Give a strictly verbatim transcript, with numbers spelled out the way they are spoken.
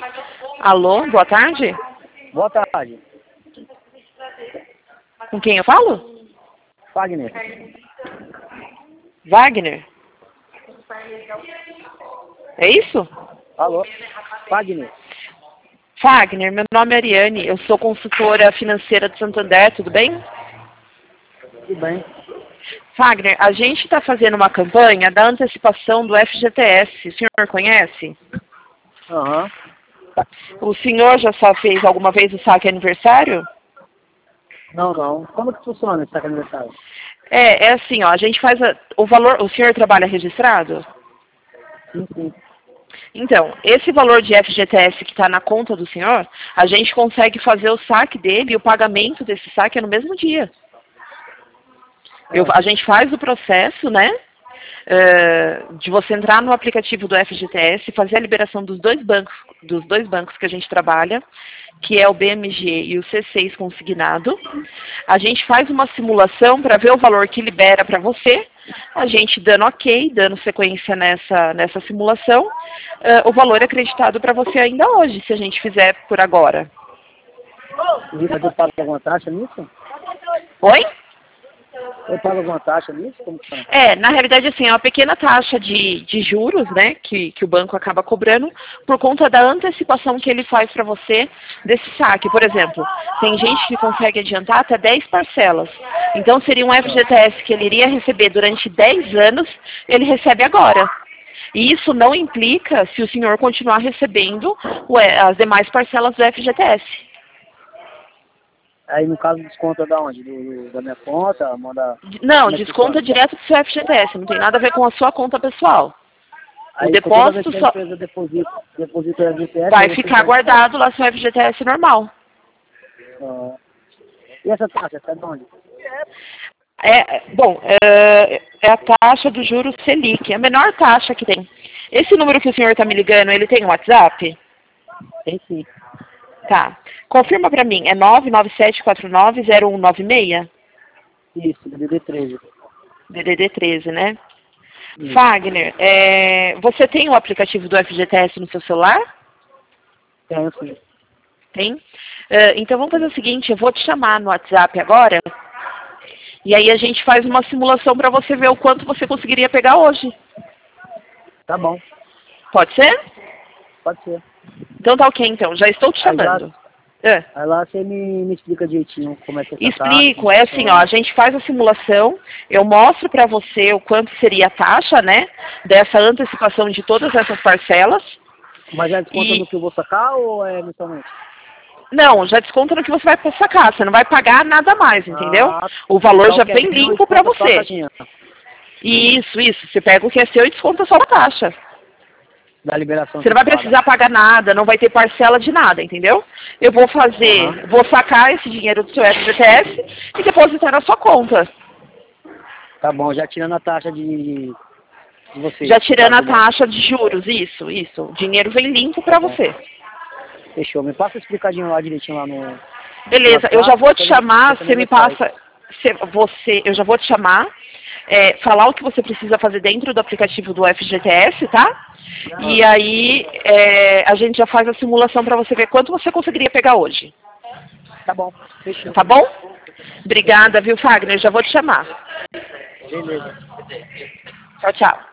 Alô, boa tarde. Boa tarde. Com quem eu falo? Wagner. Wagner? É isso? Alô? Wagner. Wagner, meu nome é Ariane, eu sou consultora financeira de Santander, tudo bem? Tudo bem. Wagner, a gente está fazendo uma campanha da antecipação do F G T S, o senhor conhece? Aham. O senhor já só fez alguma vez o saque aniversário? Não, não. Como que funciona esse saque aniversário? É, é assim, ó, a gente faz a, o valor, o senhor trabalha registrado? Sim, sim. Então, esse valor de F G T S que está na conta do senhor, a gente consegue fazer o saque dele e o pagamento desse saque é no mesmo dia. Eu, a gente faz o processo, né, uh, de você entrar no aplicativo do F G T S, fazer a liberação dos dois bancos, dos dois bancos que a gente trabalha, que é o B M G e o C seis consignado. A gente faz uma simulação para ver o valor que libera para você. A gente dando ok, dando sequência nessa, nessa simulação, uh, o valor é acreditado para você ainda hoje, se a gente fizer por agora. E eu pago alguma taxa nisso? Oi? Eu pago alguma taxa nisso? Como que tá? É, na realidade, assim, é uma pequena taxa de, de juros, né, que, que o banco acaba cobrando por conta da antecipação que ele faz para você desse saque. Por exemplo, tem gente que consegue adiantar até dez parcelas. Então, seria um F G T S que ele iria receber durante dez anos, ele recebe agora. E isso não implica se o senhor continuar recebendo as demais parcelas do F G T S. Aí, no caso, desconta da onde? Do, do- da minha conta? Manda... Não, Como é que desconta funciona? direto do seu F G T S, não tem nada a ver com a sua conta pessoal. Aí, O toda vez depósito que a só empresa deposita, deposita o F G T S, vai aí ficar você guardado lá seu F G T S normal. Ah. E essa taxa, tá de onde? É, bom, é, é a taxa do juros Selic, é a menor taxa que tem. Esse número que o senhor está me ligando, ele tem WhatsApp? Tem sim. Tá. Confirma para mim, é nove nove sete quatro nove zero um nove seis? Isso, D D D treze. D D D treze, né? Isso. Wagner, é, você tem o aplicativo do F G T S no seu celular? Tenho sim. Tem? É, então vamos fazer o seguinte, eu vou te chamar no WhatsApp agora, e aí a gente faz uma simulação para você ver o quanto você conseguiria pegar hoje. Tá bom. Pode ser? Pode ser. Então tá ok, então. Já estou te Aí lá, chamando. É. aí lá você me, me explica direitinho como é que é essa taxa, Explico, como é assim, ó, funciona. a gente faz a simulação, eu mostro para você o quanto seria a taxa, né, dessa antecipação de todas essas parcelas. Mas é desconto E no que eu vou sacar ou é mensalmente? não, já desconta no que você vai sacar, você não vai pagar nada mais, entendeu? Ah, O valor então já quer vem dizer, eu limpo para desconto só a você. taxinha Isso, isso. Você pega o que é seu e desconta só a taxa. da liberação Você não vai antecipada. precisar pagar nada, não vai ter parcela de nada, entendeu? Eu vou fazer, Aham. vou sacar esse dinheiro do seu F G T S e depositar na sua conta. Tá bom, já tirando a taxa de, de vocês, Já no tirando caso a do banco. taxa de juros, isso, isso. O dinheiro vem limpo Tá para bom. você. Fechou. Me passa explicadinho lá direitinho lá no, no Beleza, eu já WhatsApp. vou Eu te também, chamar, eu você também me vou tirar isso. passa, você, você- eu já vou te chamar, é, falar o que você precisa fazer dentro do aplicativo do F G T S, tá? E Ah, aí é, a gente já faz a simulação para você ver quanto você conseguiria pegar hoje. tá bom. Fechou. Tá bom? Fechou. Obrigada, viu, Fagner? Já vou te chamar. Beleza. Tchau, tchau.